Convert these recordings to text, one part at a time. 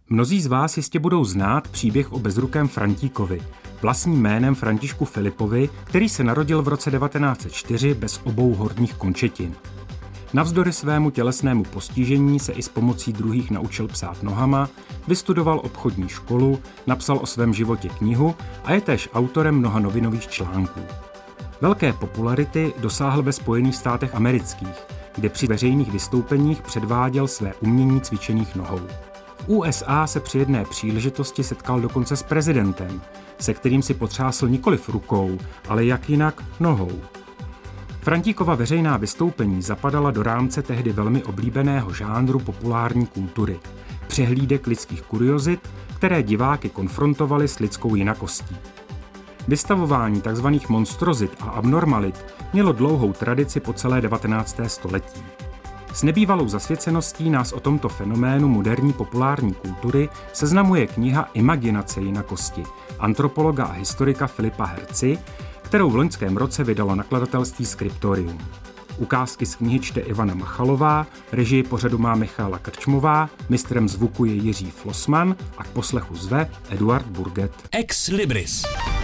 Mnozí z vás jistě budou znát příběh o bezrukém Frantíkovi, vlastním jménem Františku Filipovi, který se narodil v roce 1904 bez obou horních končetin. Navzdory svému tělesnému postižení se i s pomocí druhých naučil psát nohama, vystudoval obchodní školu, napsal o svém životě knihu a je též autorem mnoha novinových článků. Velké popularity dosáhl ve Spojených státech amerických, kde při veřejných vystoupeních předváděl své umění cvičených nohou. V USA se při jedné příležitosti setkal dokonce s prezidentem, se kterým si potřásl nikoliv rukou, ale jak jinak nohou. Frantíkova veřejná vystoupení zapadala do rámce tehdy velmi oblíbeného žánru populární kultury, přehlídek lidských kuriozit, které diváky konfrontovaly s lidskou jinakostí. Vystavování tzv. Monstrozit a abnormalit mělo dlouhou tradici po celé 19. století. S nebývalou zasvěceností nás o tomto fenoménu moderní populární kultury seznamuje kniha Imaginace jinakosti antropologa a historika Filipa Herzi, kterou v loňském roce vydalo nakladatelství Scriptorium. Ukázky z knihy čte Ivana Machalová, režii pořadu má Michála Krčmová, mistrem zvuku je Jiří Flossmann a k poslechu zve Eduard Burget. Ex Libris.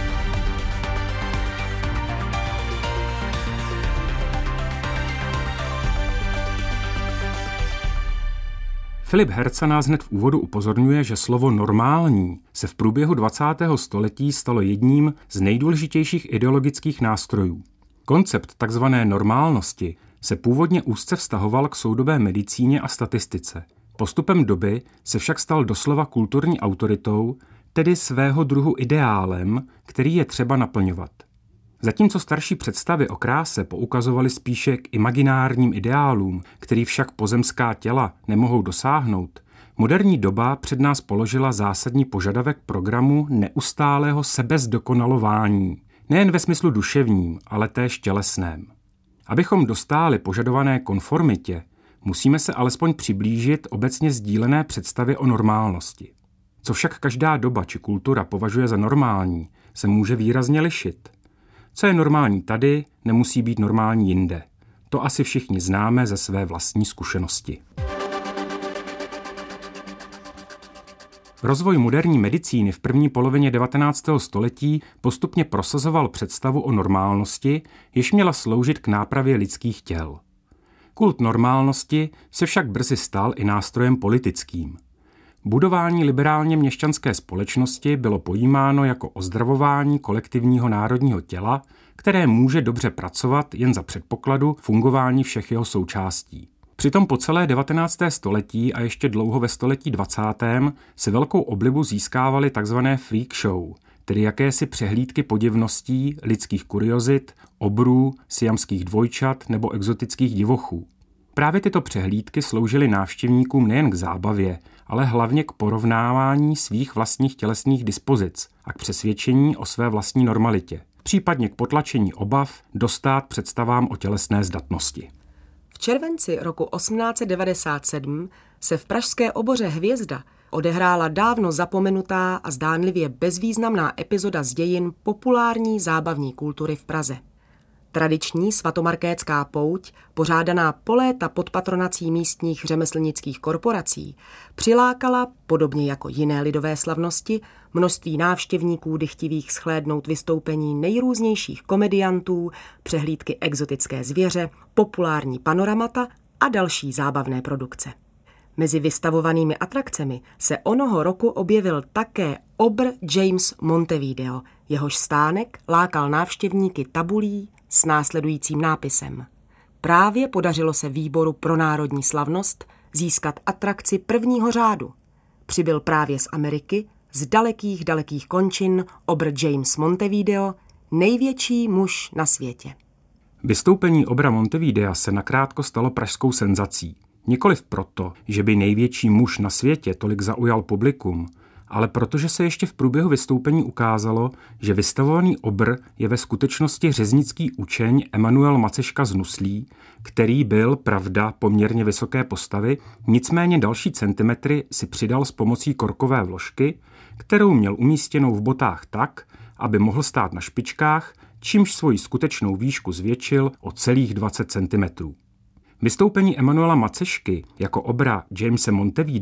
Filip Herza nás hned v úvodu upozorňuje, že slovo normální se v průběhu 20. století stalo jedním z nejdůležitějších ideologických nástrojů. Koncept tzv. Normálnosti se původně úzce vztahoval k soudobé medicíně a statistice. Postupem doby se však stal doslova kulturní autoritou, tedy svého druhu ideálem, který je třeba naplňovat. Zatímco starší představy o kráse poukazovaly spíše k imaginárním ideálům, který však pozemská těla nemohou dosáhnout, moderní doba před nás položila zásadní požadavek programu neustálého sebezdokonalování, nejen ve smyslu duševním, ale též tělesném. Abychom dostáli požadované konformitě, musíme se alespoň přiblížit obecně sdílené představě o normálnosti. Co však každá doba či kultura považuje za normální, se může výrazně lišit. Co je normální tady, nemusí být normální jinde. To asi všichni známe ze své vlastní zkušenosti. Rozvoj moderní medicíny v první polovině 19. století postupně prosazoval představu o normálnosti, jež měla sloužit k nápravě lidských těl. Kult normálnosti se však brzy stal i nástrojem politickým. Budování liberálně měšťanské společnosti bylo pojímáno jako ozdravování kolektivního národního těla, které může dobře pracovat jen za předpokladu fungování všech jeho součástí. Přitom po celé 19. století a ještě dlouho ve století 20. se velkou oblibu získávaly tzv. Freak show, tedy jakési přehlídky podivností, lidských kuriozit, obrů, siamských dvojčat nebo exotických divochů. Právě tyto přehlídky sloužily návštěvníkům nejen k zábavě, ale hlavně k porovnávání svých vlastních tělesných dispozic a k přesvědčení o své vlastní normalitě, případně k potlačení obav dostát představám o tělesné zdatnosti. V červenci roku 1897 se v pražské oboře Hvězda odehrála dávno zapomenutá a zdánlivě bezvýznamná epizoda z dějin populární zábavní kultury v Praze. Tradiční svatomarkétská pouť, pořádaná po léta pod patronací místních řemeslnických korporací, přilákala, podobně jako jiné lidové slavnosti, množství návštěvníků dychtivých shlédnout vystoupení nejrůznějších komediantů, přehlídky exotické zvěře, populární panoramata a další zábavné produkce. Mezi vystavovanými atrakcemi se onoho roku objevil také obr James Montevideo, jehož stánek lákal návštěvníky tabulí s následujícím nápisem. Právě podařilo se výboru pro národní slavnost získat atrakci prvního řádu. Přibyl právě z Ameriky, z dalekých končin obr James Montevideo, největší muž na světě. Vystoupení obra Montevidea se nakrátko stalo pražskou senzací. Nikoliv proto, že by největší muž na světě tolik zaujal publikum, ale protože se ještě v průběhu vystoupení ukázalo, že vystavovaný obr je ve skutečnosti řeznický učeň Emanuel Maceška z Nuslí, který byl, pravda, poměrně vysoké postavy, nicméně další centimetry si přidal s pomocí korkové vložky, kterou měl umístěnou v botách tak, aby mohl stát na špičkách, čímž svoji skutečnou výšku zvětšil o celých 20 cm. Vystoupení Emanuela Macešky jako obra Jamese Montevidea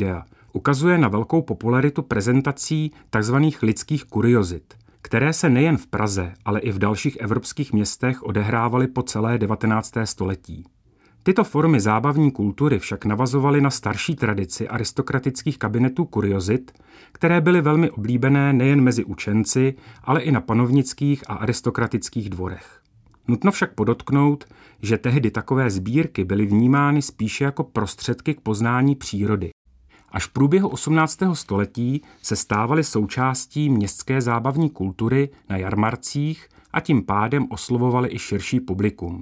ukazuje na velkou popularitu prezentací tzv. Lidských kuriozit, které se nejen v Praze, ale i v dalších evropských městech odehrávaly po celé 19. století. Tyto formy zábavní kultury však navazovaly na starší tradici aristokratických kabinetů kuriozit, které byly velmi oblíbené nejen mezi učenci, ale i na panovnických a aristokratických dvorech. Nutno však podotknout, že tehdy takové sbírky byly vnímány spíše jako prostředky k poznání přírody. Až v průběhu 18. století se stávaly součástí městské zábavní kultury na jarmarcích a tím pádem oslovovaly i širší publikum.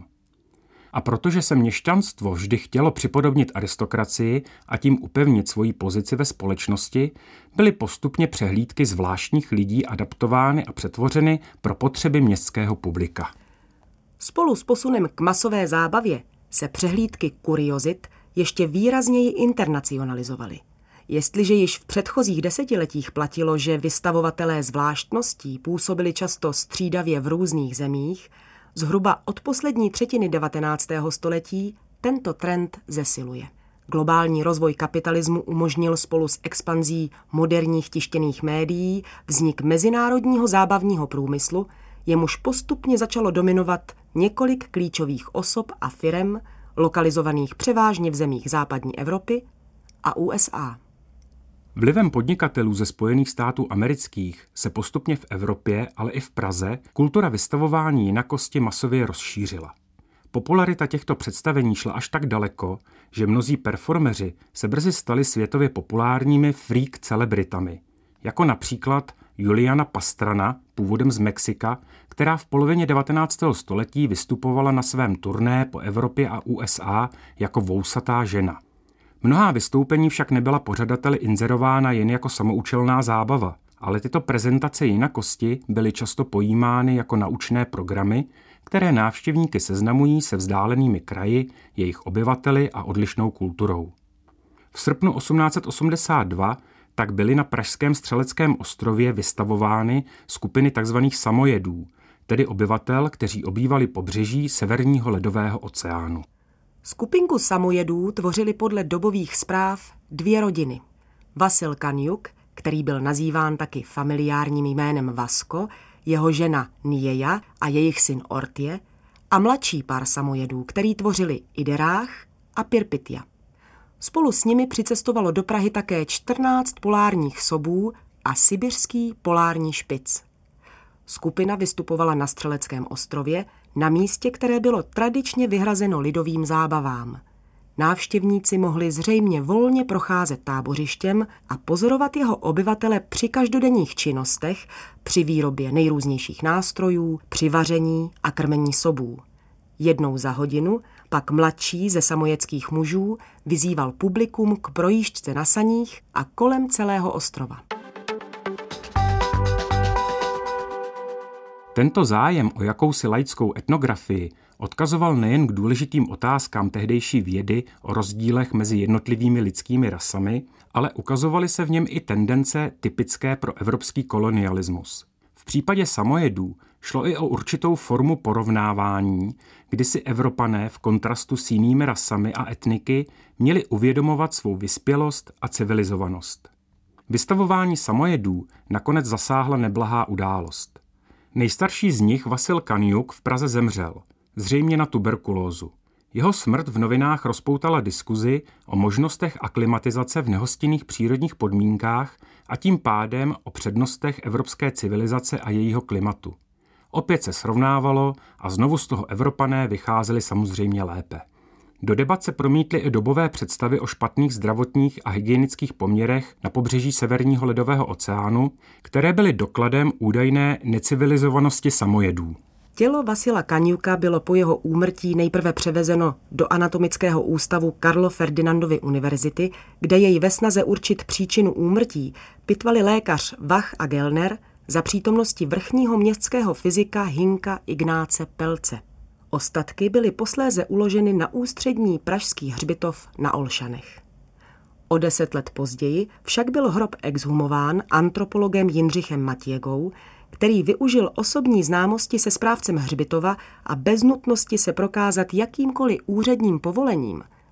A protože se měšťanstvo vždy chtělo připodobnit aristokracii a tím upevnit svoji pozici ve společnosti, byly postupně přehlídky zvláštních lidí adaptovány a přetvořeny pro potřeby městského publika. Spolu s posunem k masové zábavě se přehlídky kuriozit ještě výrazněji internacionalizovaly. Jestliže již v předchozích desetiletích platilo, že vystavovatelé zvláštností působili často střídavě v různých zemích, zhruba od poslední třetiny 19. století tento trend zesiluje. Globální rozvoj kapitalismu umožnil spolu s expanzí moderních tištěných médií vznik mezinárodního zábavního průmyslu, jemuž postupně začalo dominovat několik klíčových osob a firem, lokalizovaných převážně v zemích západní Evropy a USA. Vlivem podnikatelů ze Spojených států amerických se postupně v Evropě, ale i v Praze kultura vystavování jinakosti masově rozšířila. Popularita těchto představení šla až tak daleko, že mnozí performeři se brzy stali světově populárními freak celebritami, jako například Juliana Pastrana, původem z Mexika, která v polovině 19. století vystupovala na svém turné po Evropě a USA jako vousatá žena. Mnohá vystoupení však nebyla pořadateli inzerována jen jako samoučelná zábava, ale tyto prezentace jinakosti byly často pojímány jako naučné programy, které návštěvníky seznamují se vzdálenými kraji, jejich obyvateli a odlišnou kulturou. V srpnu 1882 tak byly na pražském Střeleckém ostrově vystavovány skupiny tzv. Samojedů, tedy obyvatel, kteří obývali pobřeží Severního ledového oceánu. Skupinku samojedů tvořili podle dobových zpráv dvě rodiny. Vasil Kaniuk, který byl nazýván taky familiárním jménem Vasko, jeho žena Nieja a jejich syn Ortje, a mladší pár samojedů, který tvořili Iderách a Pirpitia. Spolu s nimi přicestovalo do Prahy také 14 polárních sobů a sibiřský polární špic. Skupina vystupovala na Střeleckém ostrově, na místě, které bylo tradičně vyhrazeno lidovým zábavám. Návštěvníci mohli zřejmě volně procházet tábořištěm a pozorovat jeho obyvatele při každodenních činnostech, při výrobě nejrůznějších nástrojů, při vaření a krmení sobů. Jednou za hodinu pak mladší ze samojedských mužů vyzýval publikum k projížďce na saních a kolem celého ostrova. Tento zájem o jakousi laickou etnografii odkazoval nejen k důležitým otázkám tehdejší vědy o rozdílech mezi jednotlivými lidskými rasami, ale ukazovaly se v něm i tendence typické pro evropský kolonialismus. V případě samojedů šlo i o určitou formu porovnávání, kdy si Evropané v kontrastu s jinými rasami a etniky měli uvědomovat svou vyspělost a civilizovanost. Vystavování samojedů nakonec zasáhla neblahá událost. Nejstarší z nich, Vasil Kaniuk, v Praze zemřel, zřejmě na tuberkulózu. Jeho smrt v novinách rozpoutala diskuzi o možnostech aklimatizace v nehostinných přírodních podmínkách a tím pádem o přednostech evropské civilizace a jejího klimatu. Opět se srovnávalo a znovu z toho Evropané vycházeli samozřejmě lépe. Do debat se promítly i dobové představy o špatných zdravotních a hygienických poměrech na pobřeží Severního ledového oceánu, které byly dokladem údajné necivilizovanosti samojedů. Tělo Vasila Kaniuka bylo po jeho úmrtí nejprve převezeno do Anatomického ústavu Karlo Ferdinandovy univerzity, kde jej ve snaze určit příčinu úmrtí pitvali lékař Vach a Gellner za přítomnosti vrchního městského fyzika Hinka Ignáce Pelce. Ostatky byly posléze uloženy na ústřední pražský hřbitov na Olšanech. O 10 let později však byl hrob exhumován antropologem Jindřichem Matějgou, který využil osobní známosti se správcem hřbitova a bez nutnosti se prokázat jakýmkoliv úředním povolením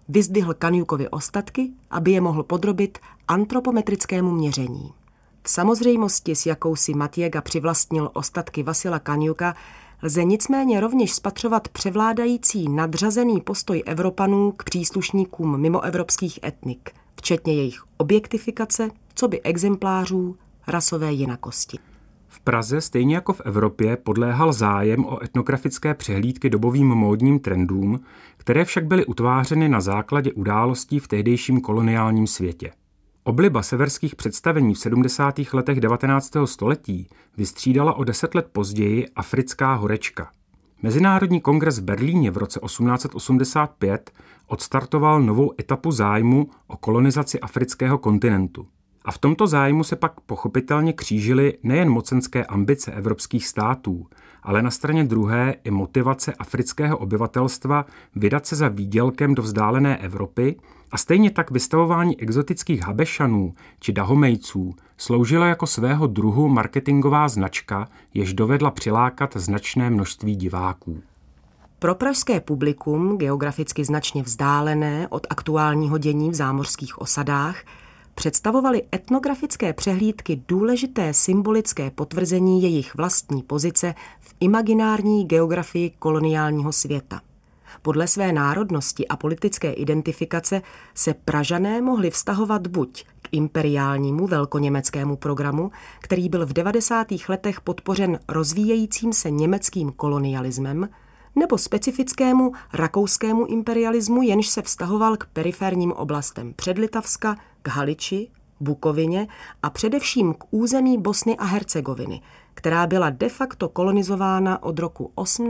vyzdvihl Kaniukovy ostatky, aby je mohl podrobit antropometrickému měření. V samozřejmosti, s jakou si Matiega přivlastnil ostatky Vasila Kaniuka, lze nicméně rovněž spatřovat převládající nadřazený postoj Evropanů k příslušníkům mimoevropských etnik, včetně jejich objektifikace, coby exemplářů rasové jinakosti. V Praze, stejně jako v Evropě, podléhal zájem o etnografické přehlídky dobovým módním trendům, které však byly utvářeny na základě událostí v tehdejším koloniálním světě. Obliba severských představení v 70. letech 19. století vystřídala o 10 let později africká horečka. Mezinárodní kongres v Berlíně v roce 1885 odstartoval novou etapu zájmu o kolonizaci afrického kontinentu. A v tomto zájmu se pak pochopitelně křížily nejen mocenské ambice evropských států, ale na straně druhé i motivace afrického obyvatelstva vydat se za výdělkem do vzdálené Evropy a stejně tak vystavování exotických Habešanů či Dahomejců sloužilo jako svého druhu marketingová značka, jež dovedla přilákat značné množství diváků. Pro pražské publikum, geograficky značně vzdálené od aktuálního dění v zámořských osadách, představovaly etnografické přehlídky důležité symbolické potvrzení jejich vlastní pozice v imaginární geografii koloniálního světa. Podle své národnosti a politické identifikace se Pražané mohli vztahovat buď k imperiálnímu velkoněmeckému programu, který byl v 90. letech podpořen rozvíjejícím se německým kolonialismem, nebo specifickému rakouskému imperialismu, jenž se vztahoval k periferním oblastem Předlitavska, k Haliči, Bukovině a především k území Bosny a Hercegoviny, která byla de facto kolonizována od roku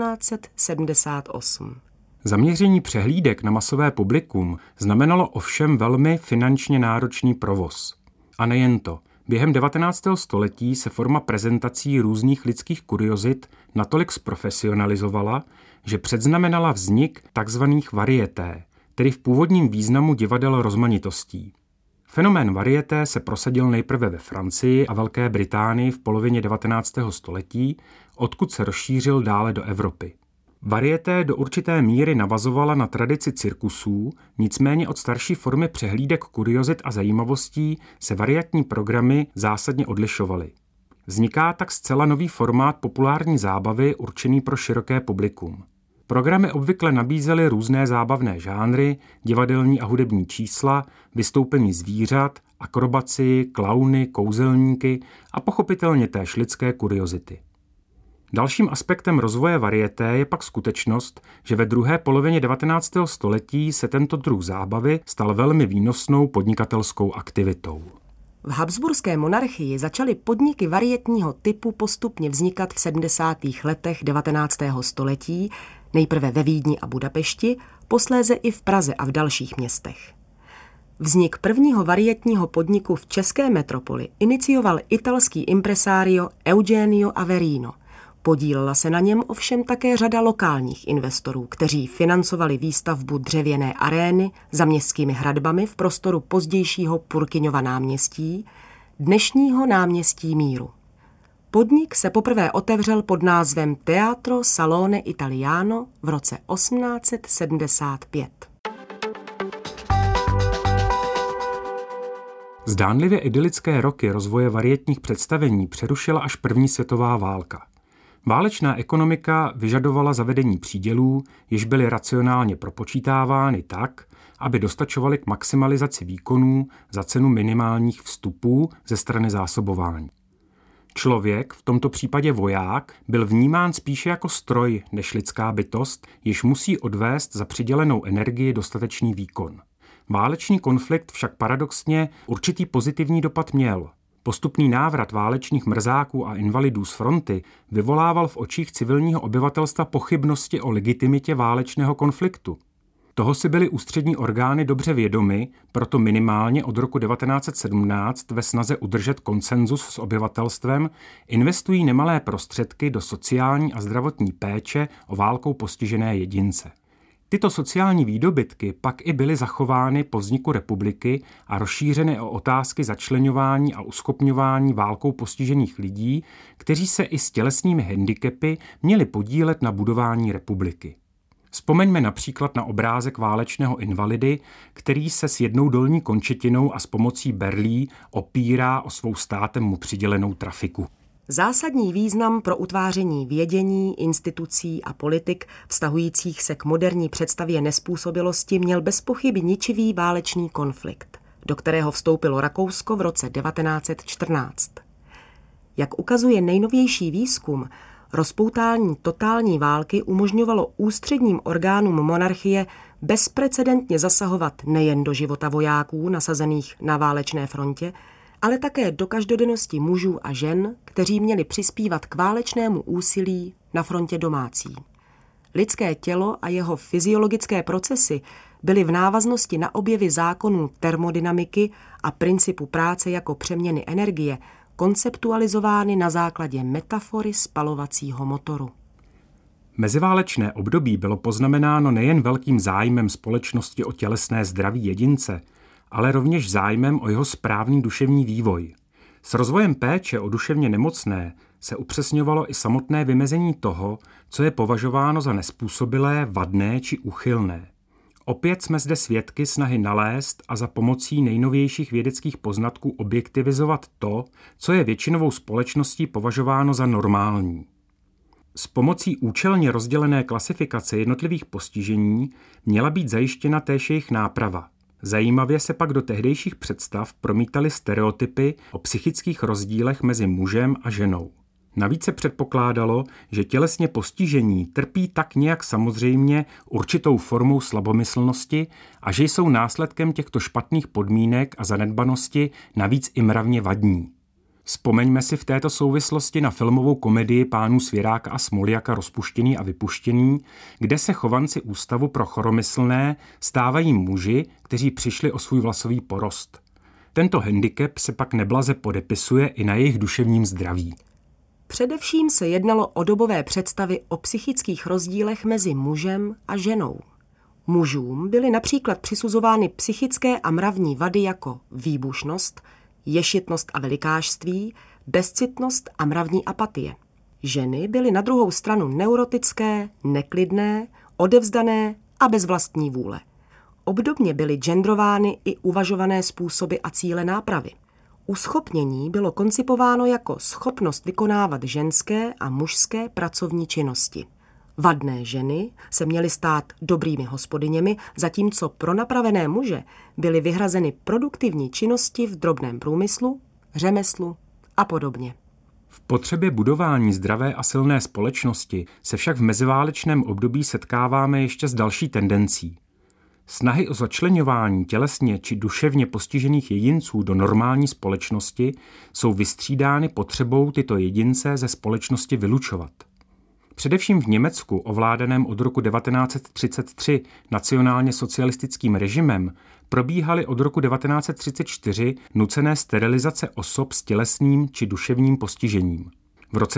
1878. Zaměření přehlídek na masové publikum znamenalo ovšem velmi finančně náročný provoz. A nejen to. Během 19. století se forma prezentací různých lidských kuriozit natolik zprofesionalizovala, že předznamenala vznik takzvaných varieté, tedy v původním významu divadel rozmanitostí. Fenomén varieté se prosadil nejprve ve Francii a Velké Británii v polovině 19. století, odkud se rozšířil dále do Evropy. Varieté do určité míry navazovala na tradici cirkusů, nicméně od starší formy přehlídek kuriozit a zajímavostí se variantní programy zásadně odlišovaly. Vzniká tak zcela nový formát populární zábavy určený pro široké publikum. Programy obvykle nabízely různé zábavné žánry, divadelní a hudební čísla, vystoupení zvířat, akrobaci, klauny, kouzelníky a pochopitelně též lidské kuriozity. Dalším aspektem rozvoje varieté je pak skutečnost, že ve druhé polovině 19. století se tento druh zábavy stal velmi výnosnou podnikatelskou aktivitou. V habsburské monarchii začaly podniky varietního typu postupně vznikat v 70. letech 19. století, nejprve ve Vídni a Budapešti, posléze i v Praze a v dalších městech. Vznik prvního varietního podniku v české metropoli inicioval italský impresario Eugenio Averino. Podílela se na něm ovšem také řada lokálních investorů, kteří financovali výstavbu dřevěné arény za městskými hradbami v prostoru pozdějšího Purkyňova náměstí, dnešního náměstí Míru. Podnik se poprvé otevřel pod názvem Teatro Salone Italiano v roce 1875. Zdánlivě idylické roky rozvoje varietních představení přerušila až první světová válka. Válečná ekonomika vyžadovala zavedení přídělů, jež byly racionálně propočítávány tak, aby dostačovaly k maximalizaci výkonů za cenu minimálních vstupů ze strany zásobování. Člověk, v tomto případě voják, byl vnímán spíše jako stroj než lidská bytost, jež musí odvést za přidělenou energii dostatečný výkon. Válečný konflikt však paradoxně určitý pozitivní dopad měl. Postupný návrat válečných mrzáků a invalidů z fronty vyvolával v očích civilního obyvatelstva pochybnosti o legitimitě válečného konfliktu. Toho si byly ústřední orgány dobře vědomy, proto minimálně od roku 1917 ve snaze udržet konsenzus s obyvatelstvem investují nemalé prostředky do sociální a zdravotní péče o válkou postižené jedince. Tyto sociální výdobytky pak i byly zachovány po vzniku republiky a rozšířeny o otázky začleňování a uschopňování válkou postižených lidí, kteří se i s tělesnými handicapy měli podílet na budování republiky. Vzpomeňme například na obrázek válečného invalidy, který se s jednou dolní končetinou a s pomocí berlí opírá o svou státem mu přidělenou trafiku. Zásadní význam pro utváření vědění, institucí a politik vztahujících se k moderní představě nezpůsobilosti měl bezpochyby ničivý válečný konflikt, do kterého vstoupilo Rakousko v roce 1914. Jak ukazuje nejnovější výzkum, rozpoutání totální války umožňovalo ústředním orgánům monarchie bezprecedentně zasahovat nejen do života vojáků nasazených na válečné frontě, ale také do každodennosti mužů a žen, kteří měli přispívat k válečnému úsilí na frontě domácí. Lidské tělo a jeho fyziologické procesy byly v návaznosti na objevy zákonů termodynamiky a principu práce jako přeměny energie konceptualizovány na základě metafory spalovacího motoru. Meziválečné období bylo poznamenáno nejen velkým zájmem společnosti o tělesné zdraví jedince, ale rovněž zájmem o jeho správný duševní vývoj. S rozvojem péče o duševně nemocné se upřesňovalo i samotné vymezení toho, co je považováno za nezpůsobilé, vadné či úchylné. Opět jsme zde svědky snahy nalézt a za pomocí nejnovějších vědeckých poznatků objektivizovat to, co je většinovou společností považováno za normální. S pomocí účelně rozdělené klasifikace jednotlivých postižení měla být zajištěna též jejich náprava. Zajímavě se pak do tehdejších představ promítaly stereotypy o psychických rozdílech mezi mužem a ženou. Navíc se předpokládalo, že tělesně postižení trpí tak nějak samozřejmě určitou formou slabomyslnosti a že jsou následkem těchto špatných podmínek a zanedbanosti navíc i mravně vadní. Vzpomeňme si v této souvislosti na filmovou komedii pánů Svěráka a Smoljaka Rozpuštěný a vypuštěný, kde se chovanci Ústavu pro choromyslné stávají muži, kteří přišli o svůj vlasový porost. Tento handicap se pak neblaze podepisuje i na jejich duševním zdraví. Především se jednalo o dobové představy o psychických rozdílech mezi mužem a ženou. Mužům byly například přisuzovány psychické a mravní vady jako výbušnost, ješitnost a velikášství, bezcitnost a mravní apatie. Ženy byly na druhou stranu neurotické, neklidné, odevzdané a bez vlastní vůle. Obdobně byly gendrovány i uvažované způsoby a cíle nápravy. Uschopnění bylo koncipováno jako schopnost vykonávat ženské a mužské pracovní činnosti. Vadné ženy se měly stát dobrými hospodyněmi, zatímco pro napravené muže byly vyhrazeny produktivní činnosti v drobném průmyslu, řemeslu a podobně. V potřebě budování zdravé a silné společnosti se však v meziválečném období setkáváme ještě s další tendencí. Snahy o začleňování tělesně či duševně postižených jedinců do normální společnosti jsou vystřídány potřebou tyto jedince ze společnosti vylučovat. Především v Německu, ovládaném od roku 1933 nacionálně socialistickým režimem, probíhaly od roku 1934 nucené sterilizace osob s tělesným či duševním postižením. V roce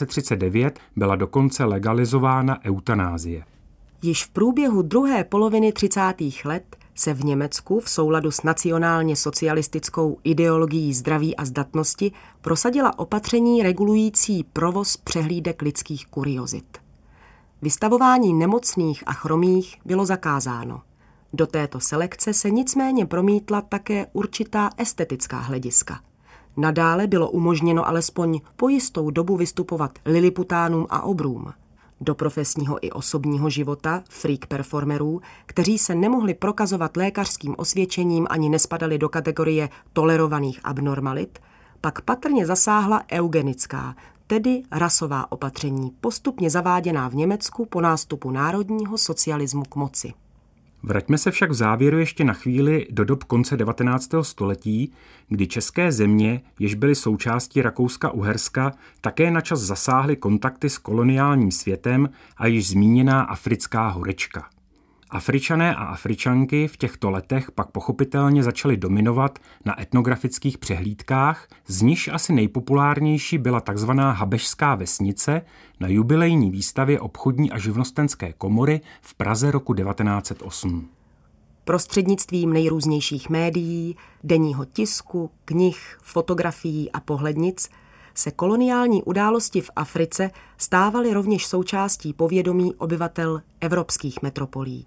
1939 byla dokonce legalizována eutanázie. Již v průběhu druhé poloviny 30. let se v Německu v souladu s nacionálně socialistickou ideologií zdraví a zdatnosti prosadila opatření regulující provoz přehlídek lidských kuriozit. Vystavování nemocných a chromých bylo zakázáno. Do této selekce se nicméně promítla také určitá estetická hlediska. Nadále bylo umožněno alespoň po jistou dobu vystupovat liliputánům a obrům. Do profesního i osobního života freak performerů, kteří se nemohli prokazovat lékařským osvědčením ani nespadali do kategorie tolerovaných abnormalit, pak patrně zasáhla eugenická, tedy rasová opatření, postupně zaváděná v Německu po nástupu národního socialismu k moci. Vraťme se však v závěru ještě na chvíli do dob konce 19. století, kdy české země, jež byly součástí Rakouska-Uherska, také načas zasáhly kontakty s koloniálním světem a již zmíněná africká horečka. Afričané a Afričanky v těchto letech pak pochopitelně začaly dominovat na etnografických přehlídkách, z nichž asi nejpopulárnější byla tzv. Habešská vesnice na jubilejní výstavě obchodní a živnostenské komory v Praze roku 1908. Prostřednictvím nejrůznějších médií, denního tisku, knih, fotografií a pohlednic se koloniální události v Africe stávaly rovněž součástí povědomí obyvatel evropských metropolí.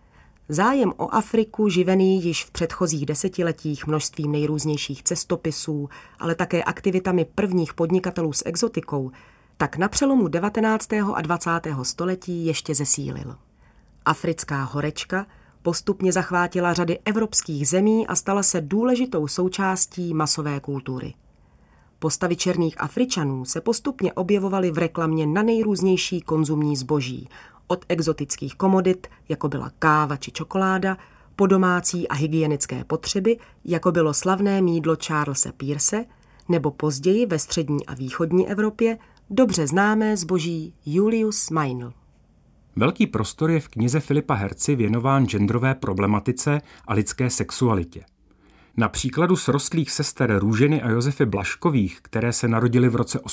Zájem o Afriku, živený již v předchozích desetiletích množstvím nejrůznějších cestopisů, ale také aktivitami prvních podnikatelů s exotikou, tak na přelomu 19. a 20. století ještě zesílil. Africká horečka postupně zachvátila řady evropských zemí a stala se důležitou součástí masové kultury. Postavy černých Afričanů se postupně objevovaly v reklamě na nejrůznější konzumní zboží, od exotických komodit, jako byla káva či čokoláda, po domácí a hygienické potřeby, jako bylo slavné mýdlo Charlese Peirse, nebo později ve střední a východní Evropě dobře známé zboží Julius Meinl. Velký prostor je v knize Filipa Herci věnován genderové problematice a lidské sexualitě. Na příkladu srostlých sester Růženy a Josefy Blažkových, které se narodily v roce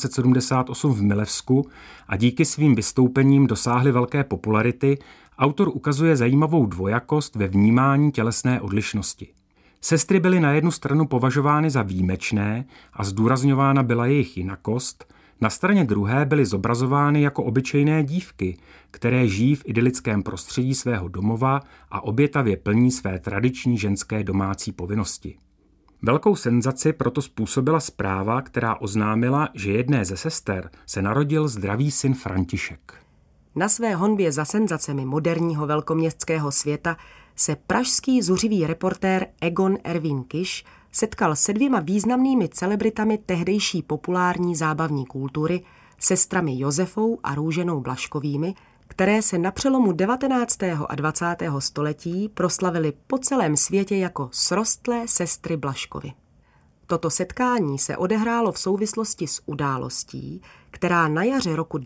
1878 v Milevsku a díky svým vystoupením dosáhly velké popularity, autor ukazuje zajímavou dvojakost ve vnímání tělesné odlišnosti. Sestry byly na jednu stranu považovány za výjimečné a zdůrazňována byla jejich jinakost, na straně druhé byly zobrazovány jako obyčejné dívky, které žijí v idylickém prostředí svého domova a obětavě plní své tradiční ženské domácí povinnosti. Velkou senzaci proto způsobila zpráva, která oznámila, že jedné ze sester se narodil zdravý syn František. Na své honbě za senzacemi moderního velkoměstského světa se pražský zuřivý reportér Egon Erwin Kiš setkal se dvěma významnými celebritami tehdejší populární zábavní kultury, sestrami Josefou a Růženou Blažkovými, které se na přelomu 19. a 20. století proslavily po celém světě jako srostlé sestry Blažkovy. Toto setkání se odehrálo v souvislosti s událostí, která na jaře roku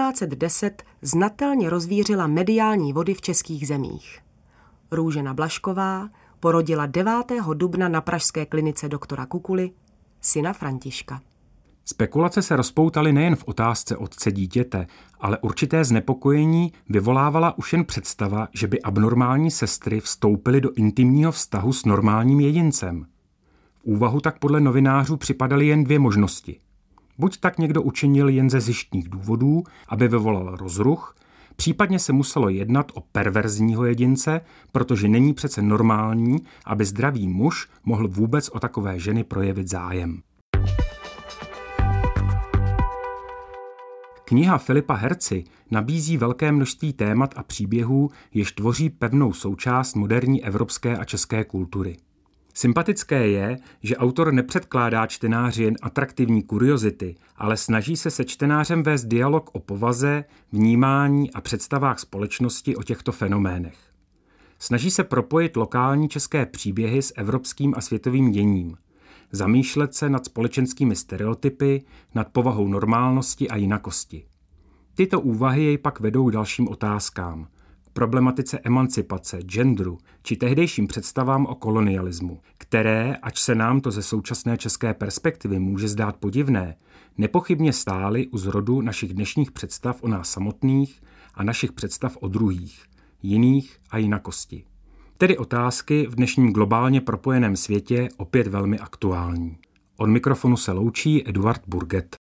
1910 znatelně rozvířila mediální vody v českých zemích. Růžena Blažková porodila 9. dubna na pražské klinice doktora Kukuly syna Františka. Spekulace se rozpoutaly nejen v otázce otce dítěte, ale určité znepokojení vyvolávala už jen představa, že by abnormální sestry vstoupily do intimního vztahu s normálním jedincem. V úvahu tak podle novinářů připadaly jen dvě možnosti. Buď tak někdo učinil jen ze zištních důvodů, aby vyvolal rozruch, případně se muselo jednat o perverzního jedince, protože není přece normální, aby zdravý muž mohl vůbec o takové ženy projevit zájem. Kniha Filipa Herci nabízí velké množství témat a příběhů, jež tvoří pevnou součást moderní evropské a české kultury. Sympatické je, že autor nepředkládá čtenáři jen atraktivní kuriozity, ale snaží se čtenářem vést dialog o povaze, vnímání a představách společnosti o těchto fenoménech. Snaží se propojit lokální české příběhy s evropským a světovým děním, zamýšlet se nad společenskými stereotypy, nad povahou normálnosti a jinakosti. Tyto úvahy jej pak vedou k dalším otázkám, k problematice emancipace, genderu či tehdejším představám o kolonialismu, které, ač se nám to ze současné české perspektivy může zdát podivné, nepochybně stály u zrodu našich dnešních představ o nás samotných a našich představ o druhých, jiných a jinakosti. Tedy otázky v dnešním globálně propojeném světě opět velmi aktuální. Od mikrofonu se loučí Eduard Burget.